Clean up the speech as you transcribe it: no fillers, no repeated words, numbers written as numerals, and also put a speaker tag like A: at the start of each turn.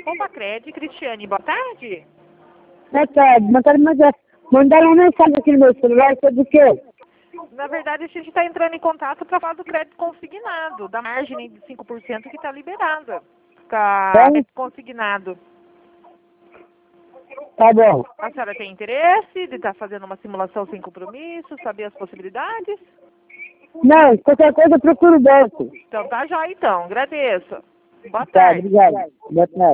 A: Opa, Cred, Cristiane, boa tarde.
B: Boa tarde, mandaram uma mensagem aqui no meu celular sobre o quê?
A: Na verdade, a gente está entrando em contato para falar do crédito consignado, da margem de 5% que está liberada. Fica consignado.
B: Tá bom.
A: A senhora tem interesse de estar fazendo uma simulação sem compromisso, saber as possibilidades?
B: Não, qualquer coisa procura o banco.
A: Então tá já então, agradeço. Boa
B: Tá,
A: tarde.
B: obrigado. Boa tarde.